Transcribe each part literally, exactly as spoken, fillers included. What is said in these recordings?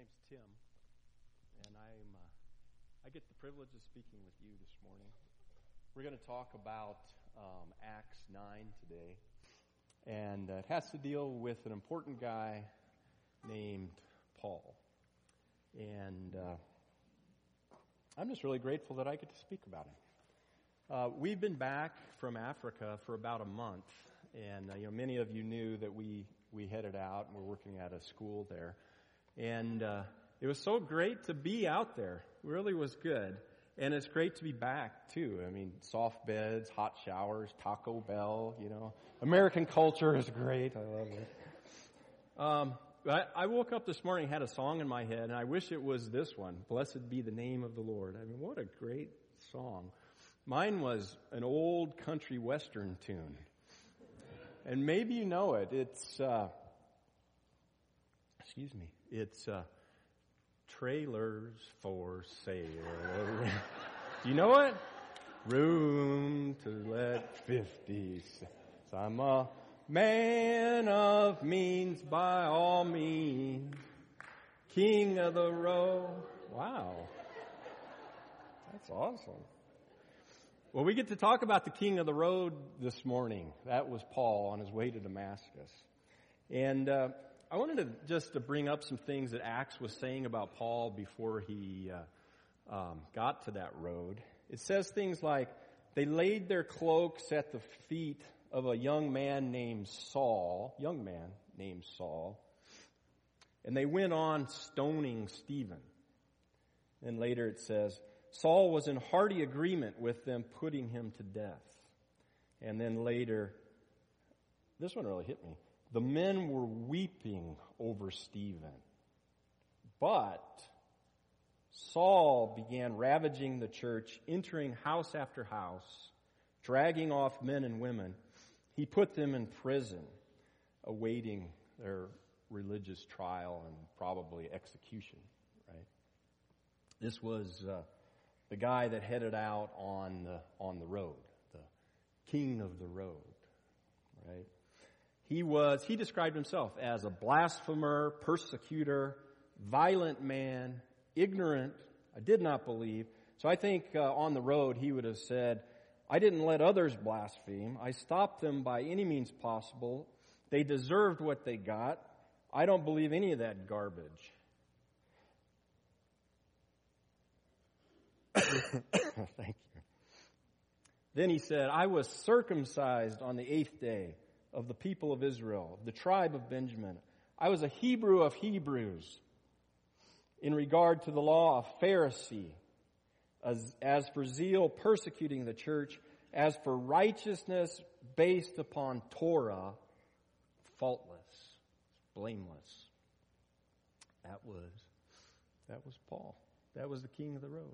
name's Tim, and I'm uh, I get the privilege of speaking with you this morning. We're going to talk about um, Acts nine today, and uh, it has to deal with an important guy named Paul. And uh, I'm just really grateful that I get to speak about him. Uh, we've been back from Africa for about a month, and uh, you know many of you knew that we we headed out and we're working at a school there. And uh, it was so great to be out there. It really was good. And it's great to be back, too. I mean, soft beds, hot showers, Taco Bell, you know. American culture is great. I love it. Um, I, I woke up this morning, had a song in my head, and I wish it was this one, Blessed Be the Name of the Lord. I mean, what a great song. Mine was an old country western tune. And maybe you know it. It's... Uh, Excuse me. It's uh, trailers for sale. Do you know it? Room to let fifty. So I'm a man of means by all means. King of the road. Wow. That's awesome. Well, we get to talk about the king of the road this morning. That was Paul on his way to Damascus. And uh, I wanted to just to bring up some things that Acts was saying about Paul before he uh, um, got to that road. It says things like, they laid their cloaks at the feet of a young man named Saul, young man named Saul, and they went on stoning Stephen. And later it says, Saul was in hearty agreement with them putting him to death. And then later, this one really hit me. The men were weeping over Stephen. But Saul began ravaging the church, entering house after house, dragging off men and women. He put them in prison, awaiting their religious trial and probably execution, right? This was uh, the guy that headed out on the, on the road, the king of the road, right? He was, he described himself as a blasphemer, persecutor, violent man, ignorant. I did not believe. So I think uh, on the road he would have said, I didn't let others blaspheme. I stopped them by any means possible. They deserved what they got. I don't believe any of that garbage. Thank you. Then he said, I was circumcised on the eighth day of the people of Israel, of the tribe of Benjamin. I was a Hebrew of Hebrews. In regard to the law, a Pharisee. As, as for zeal, persecuting the church. As for righteousness based upon Torah, faultless, blameless. That was, that was Paul. That was the king of the road.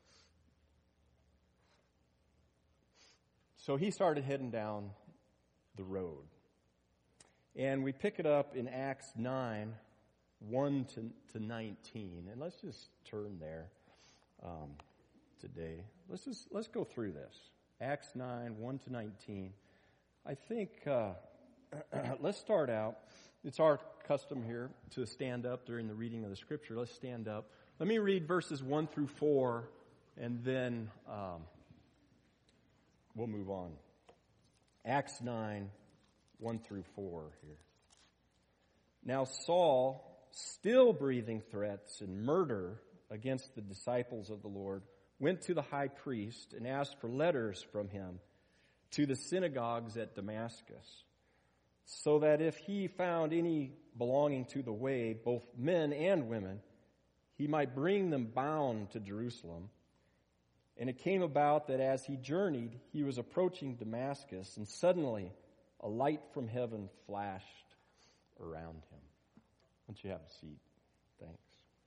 So he started heading down the road. And we pick it up in Acts nine, one to nineteen. And let's just turn there um, today. Let's just, let's go through this. Acts nine, one to nineteen. I think, uh, let's start out. It's our custom here to stand up during the reading of the scripture. Let's stand up. Let me read verses one through four, and then um, we'll move on. Acts nine, one through four here. Now Saul, still breathing threats and murder against the disciples of the Lord, went to the high priest and asked for letters from him to the synagogues at Damascus, so that if he found any belonging to the way, both men and women, he might bring them bound to Jerusalem. And it came about that as he journeyed, he was approaching Damascus, and suddenly a light from heaven flashed around him. Why don't you have a seat? Thanks.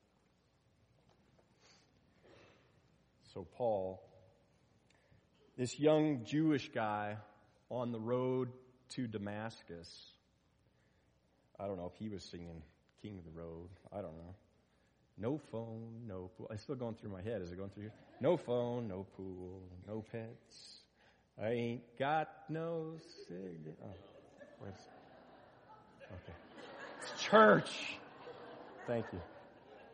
So Paul, this young Jewish guy on the road to Damascus, I don't know if he was singing King of the Road. I don't know. No phone, no pool. It's still going through my head. Is it going through here? No phone, no pool, no pets. I ain't got no cig. Oh, where's? Okay. It's church. Thank you.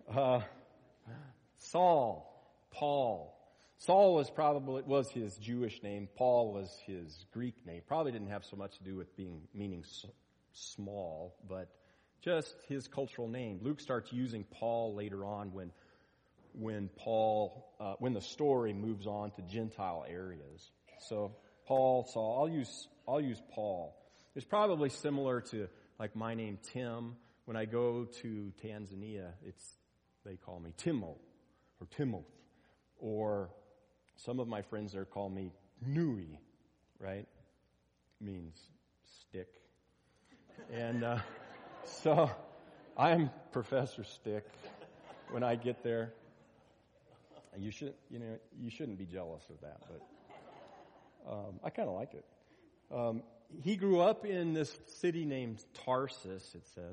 Uh, Saul, Paul. Saul was probably was his Jewish name. Paul was his Greek name. Probably didn't have so much to do with being meaning s- small, but just his cultural name. Luke starts using Paul later on when when Paul uh, when the story moves on to Gentile areas. So Paul, Saul. I'll use I'll use Paul. It's probably similar to like my name Tim. When I go to Tanzania, it's they call me Timo or Timoth, or some of my friends there call me Nui, right? Means stick. And uh, so I'm Professor Stick when I get there. You should, you know, you shouldn't be jealous of that, but um, I kind of like it. Um, he grew up in this city named Tarsus, it says.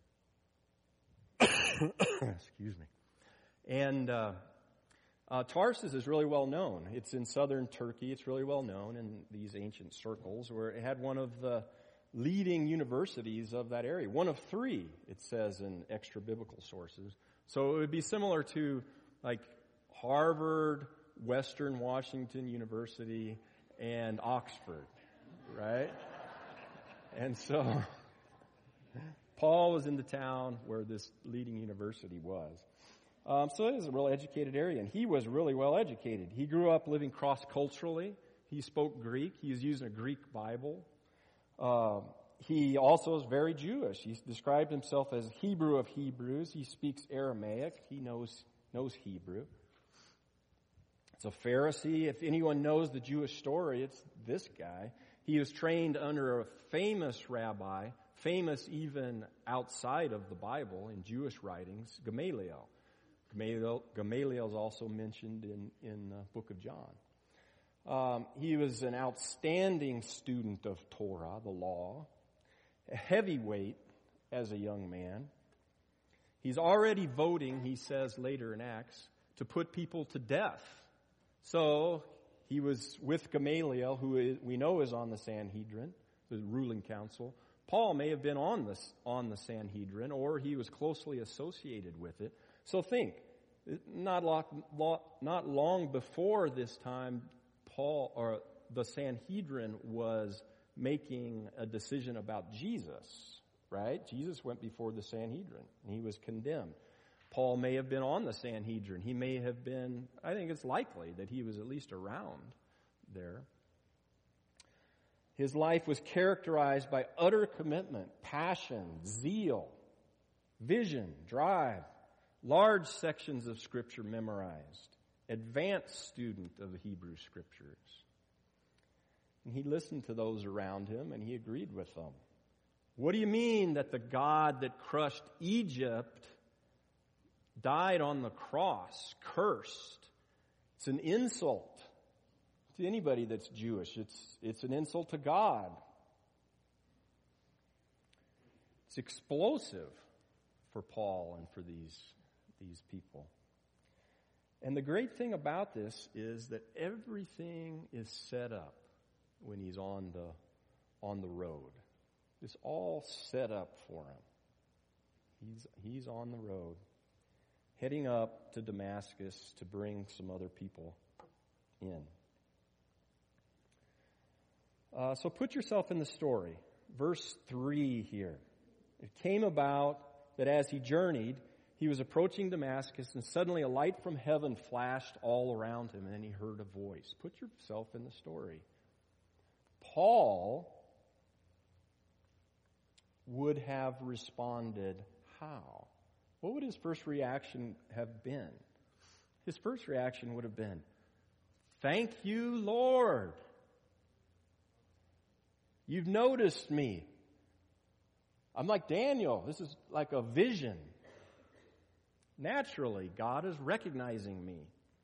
Excuse me. And uh, uh, Tarsus is really well known. It's in southern Turkey. It's really well known in these ancient circles, where it had one of the leading universities of that area. One of three, it says in extra biblical sources. So it would be similar to like Harvard, Western Washington University, and Oxford, right? And so Paul was in the town where this leading university was. Um, so it is a real educated area, and he was really well educated. He grew up living cross-culturally. He spoke Greek. He was using a Greek Bible. Uh, he also is very Jewish. He described himself as Hebrew of Hebrews. He speaks Aramaic. He knows knows Hebrew. It's a Pharisee. If anyone knows the Jewish story, it's this guy. He was trained under a famous rabbi, famous even outside of the Bible in Jewish writings, Gamaliel. Gamaliel, Gamaliel is also mentioned in, in the book of John. Um, he was an outstanding student of Torah, the law, a heavyweight as a young man. He's already voting, he says later in Acts, to put people to death. So he was with Gamaliel, who is, we know is on the Sanhedrin, the ruling council. Paul may have been on the, on the Sanhedrin, or he was closely associated with it. So think, not long, not long before this time, Paul or the Sanhedrin was making a decision about Jesus, right? Jesus went before the Sanhedrin, and he was condemned. Paul may have been on the Sanhedrin. He may have been, I think it's likely that he was at least around there. His life was characterized by utter commitment, passion, zeal, vision, drive, large sections of Scripture memorized, advanced student of the Hebrew Scriptures. And he listened to those around him, and he agreed with them. What do you mean that the God that crushed Egypt died on the cross, cursed? It's an insult to anybody that's Jewish. It's, it's an insult to God. It's explosive for Paul and for these, these people. And the great thing about this is that everything is set up when he's on the, on the road. It's all set up for him. He's, he's on the road, heading up to Damascus to bring some other people in. Uh, so put yourself in the story. Verse three here. It came about that as he journeyed, he was approaching Damascus, and suddenly a light from heaven flashed all around him, and then he heard a voice. Put yourself in the story. Paul would have responded how? What would his first reaction have been? His first reaction would have been, "Thank you, Lord. You've noticed me. I'm like Daniel. This is like a vision. Naturally, God is recognizing me."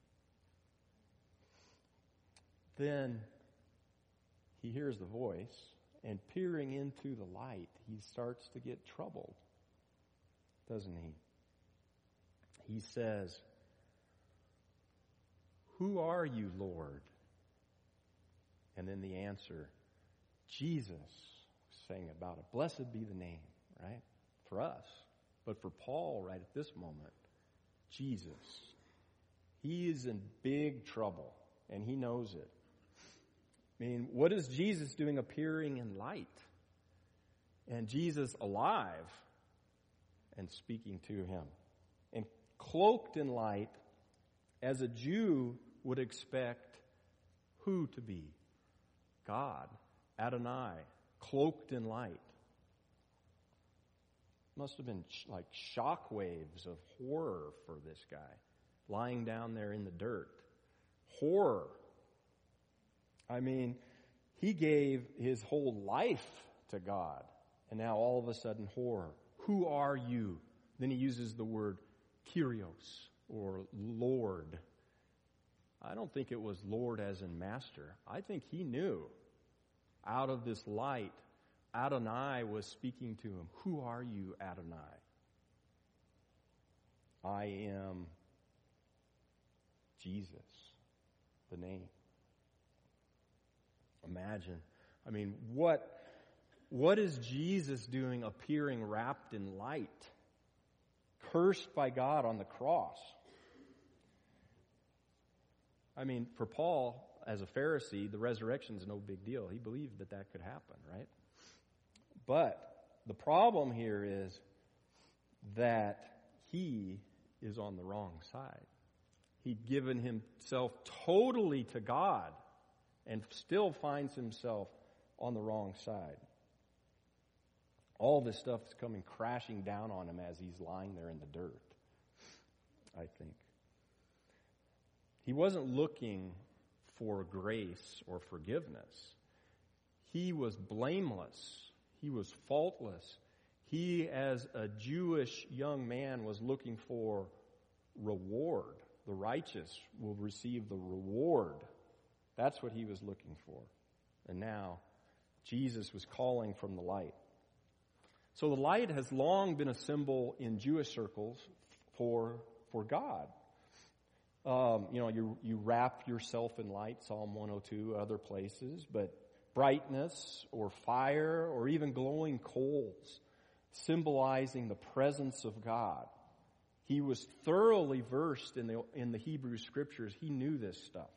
Then he hears the voice, and peering into the light, he starts to get troubled, doesn't he? He says, "Who are you, Lord?" And then the answer, Jesus, saying about it. Blessed be the name, right? For us. But for Paul, right at this moment, Jesus. He is in big trouble, and he knows it. I mean, what is Jesus doing appearing in light? And Jesus alive and speaking to him. And cloaked in light, as a Jew would expect who to be? God, Adonai, cloaked in light. Must have been sh- like shock waves of horror for this guy, lying down there in the dirt. Horror. I mean, he gave his whole life to God, and now all of a sudden horror. Who are you? Then he uses the word Kyrios, or Lord. I don't think it was Lord as in master. I think he knew out of this light, Adonai was speaking to him. Who are you, Adonai? I am Jesus, the name. Imagine. I mean, what, what is Jesus doing appearing wrapped in light? Cursed by God on the cross. I mean, for Paul, as a Pharisee, the resurrection is no big deal. He believed that that could happen, right? But the problem here is that he is on the wrong side. He'd given himself totally to God and still finds himself on the wrong side. All this stuff is coming crashing down on him as he's lying there in the dirt, I think. He wasn't looking for grace or forgiveness. He was blameless. He was faultless. He, as a Jewish young man, was looking for reward. The righteous will receive the reward. That's what he was looking for. And now, Jesus was calling from the light. So the light has long been a symbol in Jewish circles for, for God. Um, you know, you, you wrap yourself in light, Psalm one oh two, other places, but brightness or fire or even glowing coals, symbolizing the presence of God. He was thoroughly versed in the, in the Hebrew Scriptures. He knew this stuff.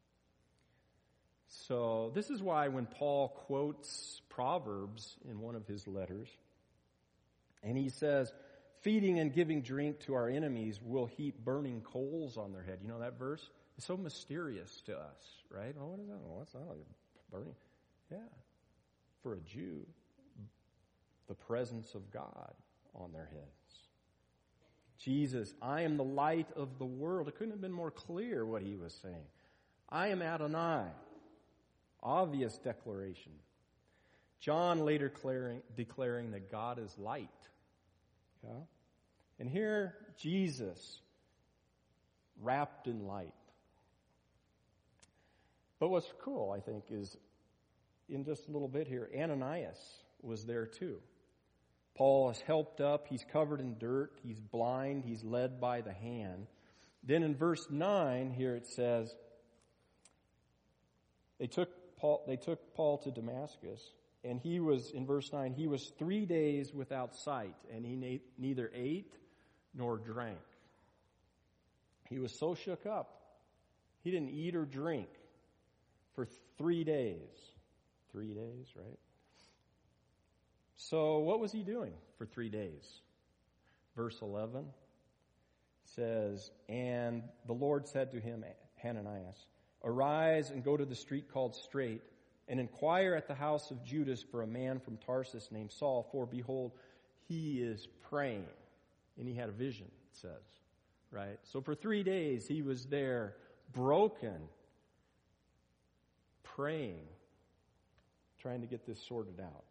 So this is why when Paul quotes Proverbs in one of his letters, and he says, feeding and giving drink to our enemies will heap burning coals on their head. You know that verse? It's so mysterious to us, right? Oh, what is that? Oh, what's that? Burning? Yeah. For a Jew, the presence of God on their heads. Jesus, I am the light of the world. It couldn't have been more clear what he was saying. I am Adonai. Obvious declaration. John later declaring, declaring that God is light. Yeah? And here, Jesus, wrapped in light. But what's cool, I think, is in just a little bit here, Ananias was there too. Paul is helped up. He's covered in dirt. He's blind. He's led by the hand. Then in verse nine here it says, they took Paul, they took Paul to Damascus, and he was, in verse nine, he was three days without sight, and he ne- neither ate nor drank. He was so shook up, he didn't eat or drink for three days. Three days, right? So what was he doing for three days? Verse eleven says, and the Lord said to him, Hananias, arise and go to the street called Straight, and inquire at the house of Judas for a man from Tarsus named Saul, for behold, he is praying. And he had a vision, it says, right? So for three days he was there, broken, praying, trying to get this sorted out.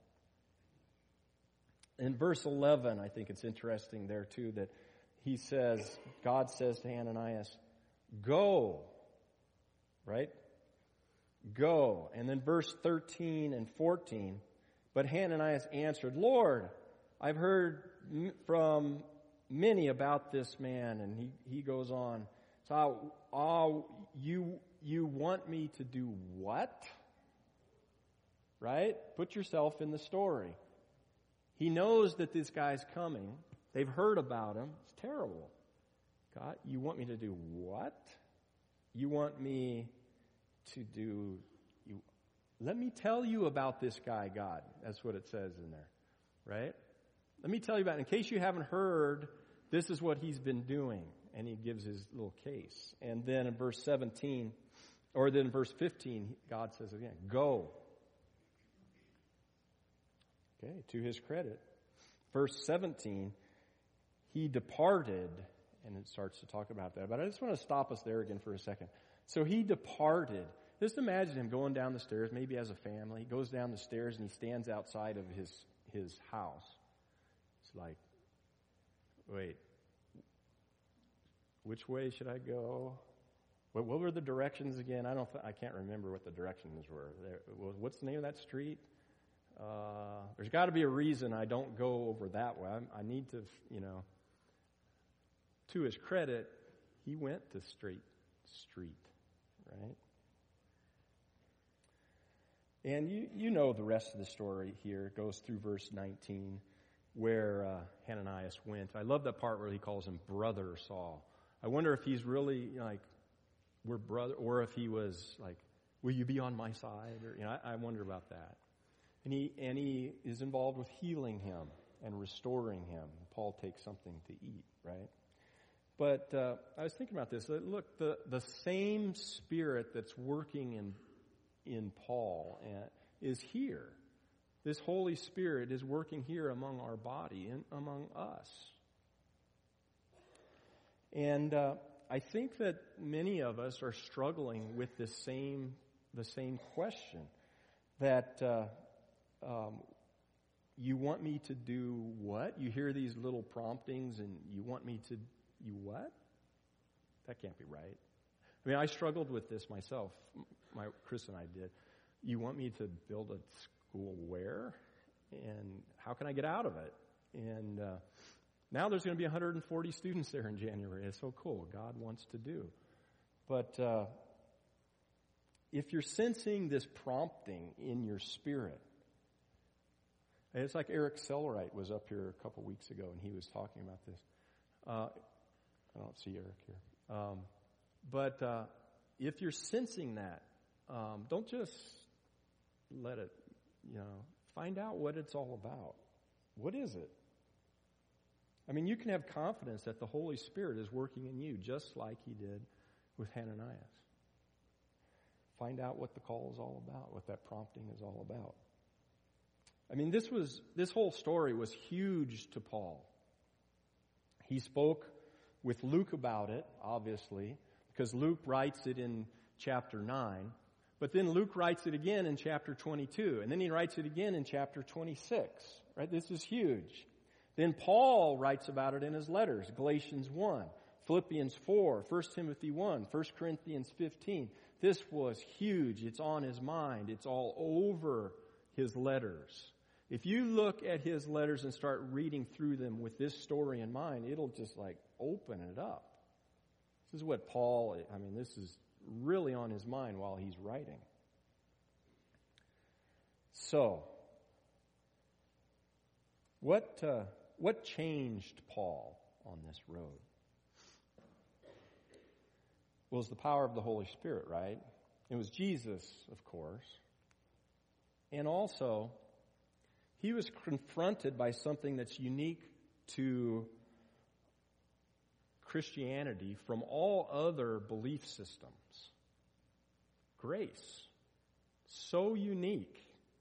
In verse eleven, I think it's interesting there too, that he says, God says to Ananias, go, right? Go. And then verse thirteen and fourteen, but Hananias answered, Lord, I've heard m- from many about this man. And he, he goes on, so oh, you, you want me to do what? Right? Put yourself in the story. He knows that this guy's coming. They've heard about him. It's terrible. God, you want me to do what? You want me to do, you, let me tell you about this guy, God. That's what it says in there, right? Let me tell you about it. In case you haven't heard, this is what he's been doing. And he gives his little case. And then in verse seventeen, or then in verse fifteen, God says again, go. Okay, to his credit. Verse seventeen, he departed, and it starts to talk about that. But I just want to stop us there again for a second. So he departed. Just imagine him going down the stairs, maybe as a family. He goes down the stairs and he stands outside of his, his house. It's like, wait, which way should I go? What, what were the directions again? I don't. Th- I can't remember what the directions were. There, what's the name of that street? Uh, there's got to be a reason I don't go over that way. I, I need to, you know. To his credit, he went to straight street, right? And you you know the rest of the story here. It goes through verse nineteen, where uh, Hananias went. I love that part where he calls him Brother Saul. I wonder if he's really like, we're brother, or if he was like, will you be on my side? Or, you know, I, I wonder about that. And he, and he is involved with healing him and restoring him. Paul takes something to eat, right? But uh, I was thinking about this. Look, the, the same spirit that's working in, in Paul uh, is here. This Holy Spirit is working here among our body and among us. And uh, I think that many of us are struggling with the same the same question, that uh, um, you want me to do what? You hear these little promptings, and you want me to you what? That can't be right. I mean, I struggled with this myself. My Chris and I did. You want me to build a school where? And how can I get out of it? And uh, now there's going to be one hundred forty students there in January. It's so cool. God wants to do. But uh, if you're sensing this prompting in your spirit, and it's like Eric Selleright was up here a couple weeks ago, and he was talking about this. Uh, I don't see Eric here. Um, but uh, if you're sensing that, um, don't just let it, you know, find out what it's all about. What is it? I mean, you can have confidence that the Holy Spirit is working in you just like he did with Hananias. Find out what the call is all about, what that prompting is all about. I mean, this was this whole story was huge to Paul. He spoke with Luke about it, obviously, because Luke writes it in chapter nine. But then Luke writes it again in chapter twenty-two. And then he writes it again in chapter twenty-six. Right? This is huge. Then Paul writes about it in his letters, Galatians one, Philippians four, First Timothy one, First Corinthians fifteen. This was huge. It's on his mind. It's all over his letters. If you look at his letters and start reading through them with this story in mind, it'll just like open it up. This is what Paul, I mean, this is really on his mind while he's writing. So, what uh, what changed Paul on this road? Well, it was the power of the Holy Spirit, right? It was Jesus, of course. And also, he was confronted by something that's unique to Christianity from all other belief systems. Grace. So unique.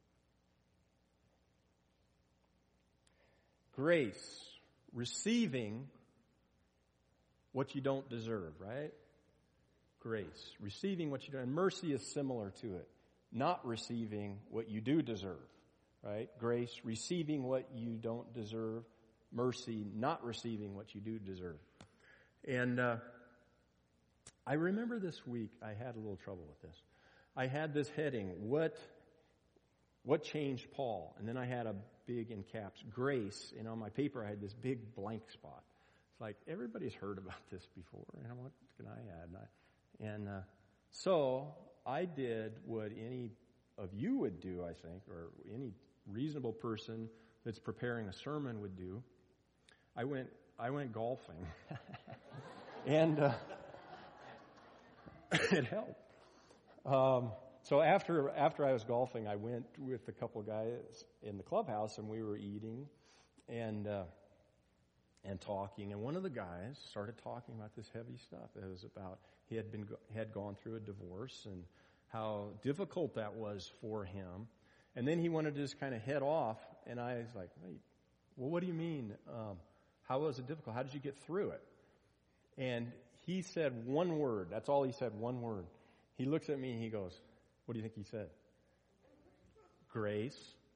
Grace. Receiving what you don't deserve, right? Grace. Receiving what you don't. And mercy is similar to it. Not receiving what you do deserve, right? Grace. Receiving what you don't deserve. Mercy. Not receiving what you do deserve. And uh, I remember this week I had a little trouble with this. I had this heading, what what changed Paul? And then I had a big in caps, grace. And on my paper I had this big blank spot. It's like, everybody's heard about this before. And what can I add? And, I, and uh, so I did what any of you would do, I think, or any reasonable person that's preparing a sermon would do. I went I went golfing. And uh, it helped. Um, so after after I was golfing, I went with a couple of guys in the clubhouse, and we were eating and uh, and talking. And one of the guys started talking about this heavy stuff. It was about he had been had gone through a divorce and how difficult that was for him. And then he wanted to just kind of head off, and I was like, wait, well, what do you mean? Um, how was it difficult? How did you get through it? And he said one word. That's all he said, one word. He looks at me and he goes, what do you think he said? Grace.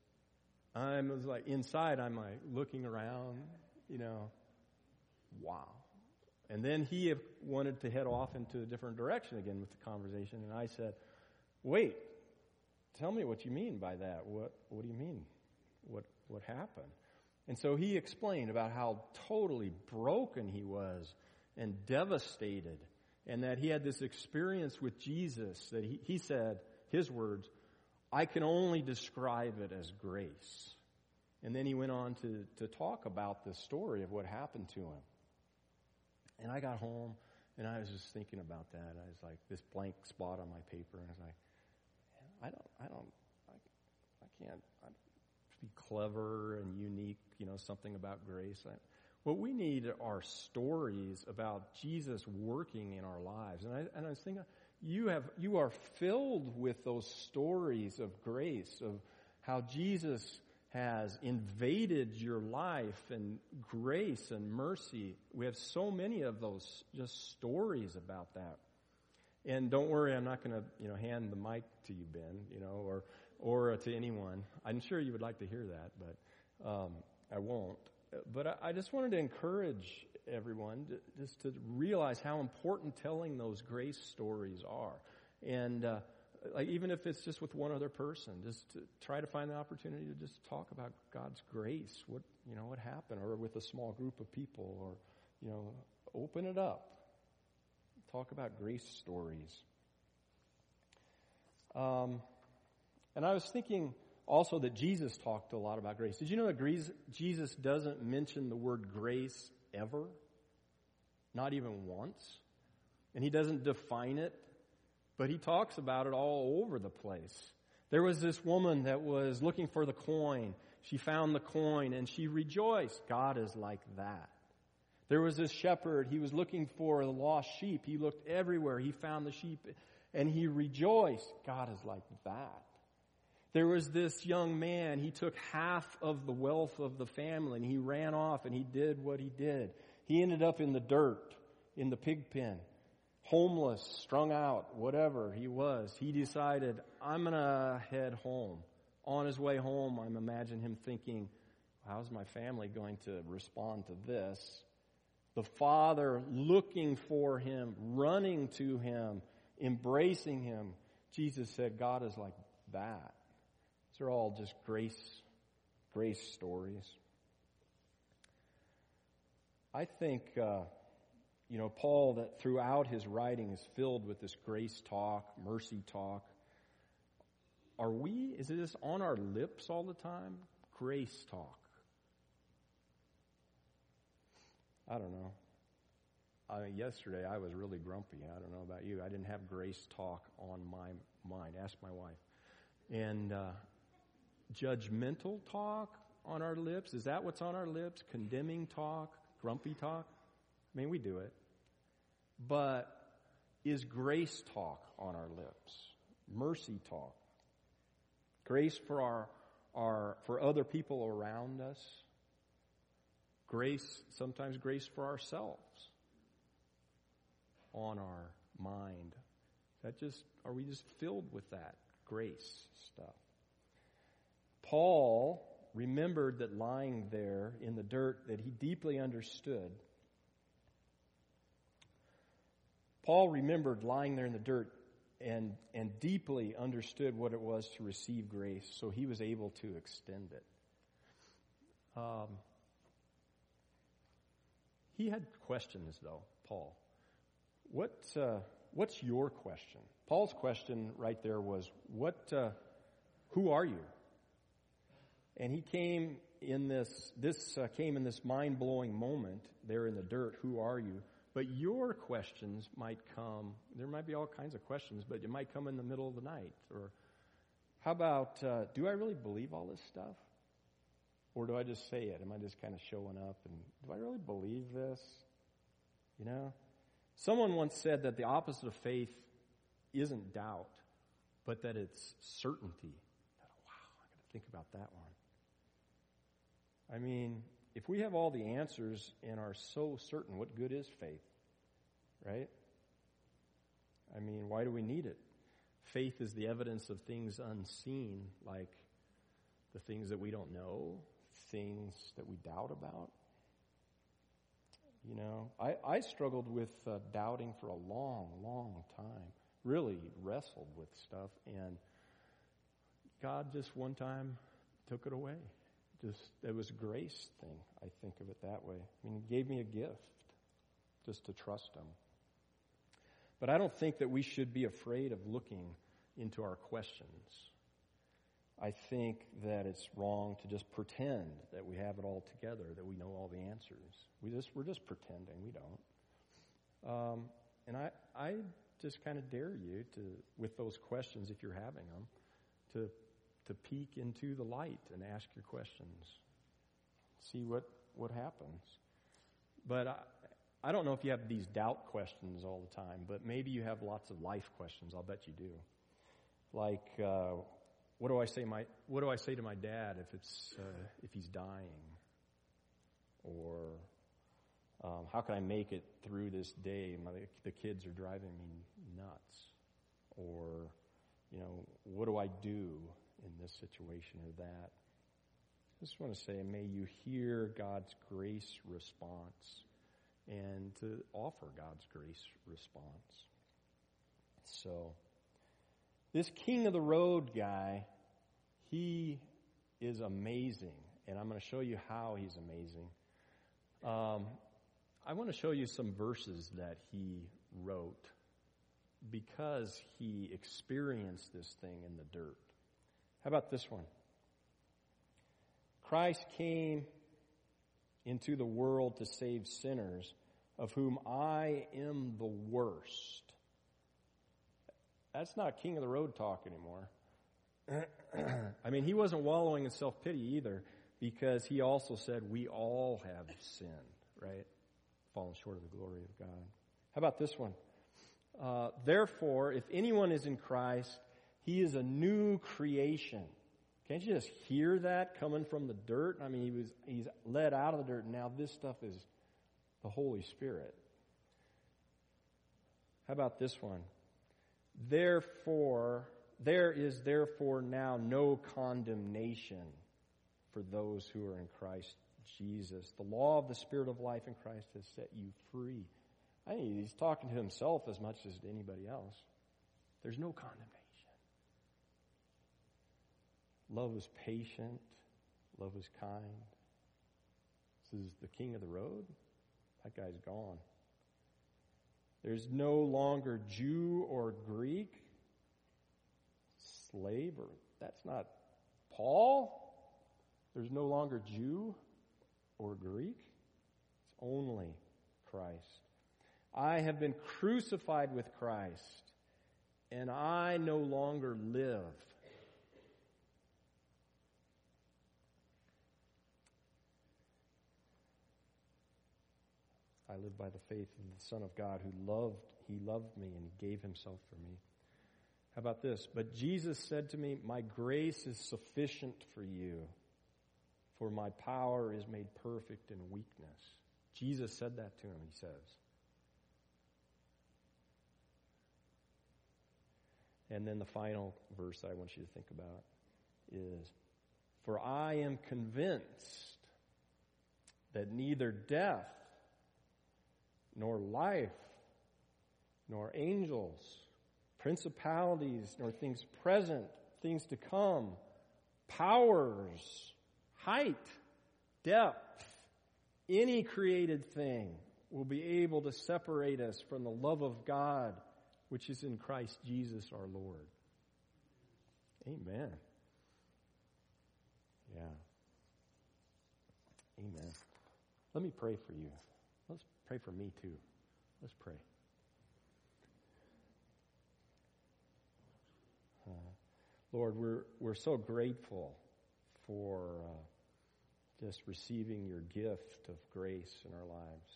I was like, inside, I'm like looking around, you know, wow. And then he wanted to head off into a different direction again with the conversation. And I said, wait, tell me what you mean by that. What What do you mean? What What happened? And so he explained about how totally broken he was and devastated, and that he had this experience with Jesus that he, he said, his words, I can only describe it as grace. And then he went on to, to talk about the story of what happened to him. And I got home, and I was just thinking about that. I was like, this blank spot on my paper, and I was like, I don't, I don't, I, I can't I, be clever and unique, you know, something about grace. I, what we need are stories about Jesus working in our lives. And I, and I was thinking, you have, you are filled with those stories of grace, of how Jesus has invaded your life and grace and mercy. We have so many of those just stories about that. And don't worry, I'm not going to, you know, hand the mic to you, Ben, you know, or or to anyone. I'm sure you would like to hear that, but um, I won't. But I, I just wanted to encourage everyone to, just to realize how important telling those grace stories are. And uh, like even if it's just with one other person, just to try to find the opportunity to just talk about God's grace, what, you know, what happened, or with a small group of people, or, you know, open it up. Talk about grace stories. Um, and I was thinking also that Jesus talked a lot about grace. Did you know that grace, Jesus doesn't mention the word grace ever? Not even once. And he doesn't define it, but he talks about it all over the place. There was this woman that was looking for the coin. She found the coin and she rejoiced. God is like that. There was this shepherd. He was looking for the lost sheep. He looked everywhere. He found the sheep and he rejoiced. God is like that. There was this young man. He took half of the wealth of the family and he ran off and he did what he did. He ended up in the dirt, in the pig pen, homeless, strung out, whatever he was. He decided, I'm going to head home. On his way home, I'm imagining him thinking, how's my family going to respond to this? The father looking for him, running to him, embracing him. Jesus said, God is like that. These are all just grace, grace stories. I think, uh, you know, Paul, that throughout his writing is filled with this grace talk, mercy talk. Are we, is this on our lips all the time? Grace talk. I don't know. I mean, yesterday I was really grumpy. I don't know about you. I didn't have grace talk on my mind. Ask my wife. And uh, judgmental talk on our lips. Is that what's on our lips? Condemning talk? Grumpy talk? I mean, we do it. But is grace talk on our lips? Mercy talk? Grace for our, our for other people around us? Grace, sometimes grace for ourselves on our mind. That just, are we just filled with that grace stuff? Paul remembered that lying there in the dirt that he deeply understood. Paul remembered lying there in the dirt and, and deeply understood what it was to receive grace, so he was able to extend it. Um, he had questions, though, Paul. What uh, what's your question? Paul's question right there was, "What? Uh, who are you?" And he came in this. This uh, came in this mind-blowing moment there in the dirt. Who are you? But your questions might come, there might be all kinds of questions, but it might come in the middle of the night. Or how about, uh, do I really believe all this stuff? Or do I just say it? Am I just kind of showing up? And do I really believe this? You know? Someone once said that the opposite of faith isn't doubt, but that it's certainty. Wow, I got to think about that one. I mean, if we have all the answers and are so certain, what good is faith? Right? I mean, why do we need it? Faith is the evidence of things unseen, like the things that we don't know, things that we doubt about. You know, I, I struggled with uh, doubting for a long, long time. Really wrestled with stuff, and God just one time took it away. Just, it was a grace thing, I think of it that way. I mean, He gave me a gift just to trust Him. But I don't think that we should be afraid of looking into our questions. I think that it's wrong to just pretend that we have it all together, that we know all the answers. We just, we're just pretending. We don't. Um, and I, I just kind of dare you to, with those questions, if you're having them, to to peek into the light and ask your questions. See what, what happens. But I, I don't know if you have these doubt questions all the time, but maybe you have lots of life questions. I'll bet you do. Like, uh, what do I say my what do I say to my dad if it's uh, if he's dying? Or um, how can I make it through this day? My, the kids are driving me nuts. Or, you know, what do I do in this situation or that? I just want to say, may you hear God's grace response and to offer God's grace response. So, this king of the road guy, he is amazing, and I'm going to show you how he's amazing. Um, I want to show you some verses that he wrote because he experienced this thing in the dirt. How about this one? Christ came into the world to save sinners, of whom I am the worst. That's not king of the road talk anymore. I mean, he wasn't wallowing in self-pity either, because he also said we all have sinned, right? Fallen short of the glory of God. How about this one? Uh, Therefore, if anyone is in Christ, he is a new creation. Can't you just hear that coming from the dirt? I mean, he was he's led out of the dirt, and now this stuff is the Holy Spirit. How about this one? Therefore, there is therefore now no condemnation for those who are in Christ Jesus. The law of the Spirit of life in Christ has set you free. I mean, he's talking to himself as much as to anybody else. There's no condemnation. Love is patient. Love is kind. This is the king of the road. That guy's gone. There's no longer Jew or Greek, slave, or that's not Paul. There's no longer Jew or Greek. It's only Christ. I have been crucified with Christ, and I no longer live. I live by the faith of the Son of God who loved, he loved me and he gave himself for me. How about this? But Jesus said to me, my grace is sufficient for you, for my power is made perfect in weakness. Jesus said that to him, he says. And then the final verse that I want you to think about is, for I am convinced that neither death, nor life, nor angels, principalities, nor things present, things to come, powers, height, depth, any created thing will be able to separate us from the love of God, which is in Christ Jesus our Lord. Amen. Yeah. Amen. Let me pray for you. Let's pray for me too. Let's pray. Uh, Lord, we're we're so grateful for uh, just receiving your gift of grace in our lives.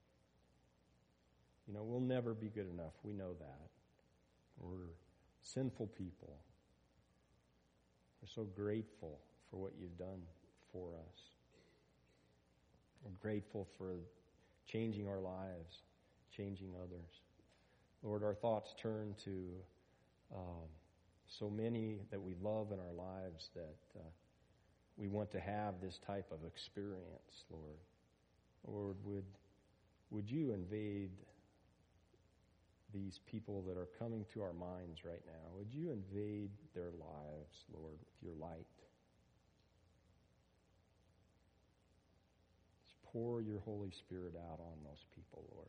You know, we'll never be good enough. We know that. We're sinful people. We're so grateful for what you've done for us. We're grateful for changing our lives, changing others. Lord, our thoughts turn to um, so many that we love in our lives that uh, we want to have this type of experience, Lord. Lord, would would you invade these people that are coming to our minds right now? Would you invade their lives, Lord, with your light? Just pour your Holy Spirit out on those people, Lord.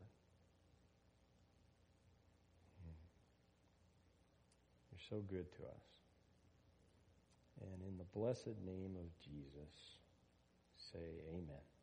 You're so good to us. And in the blessed name of Jesus, say amen.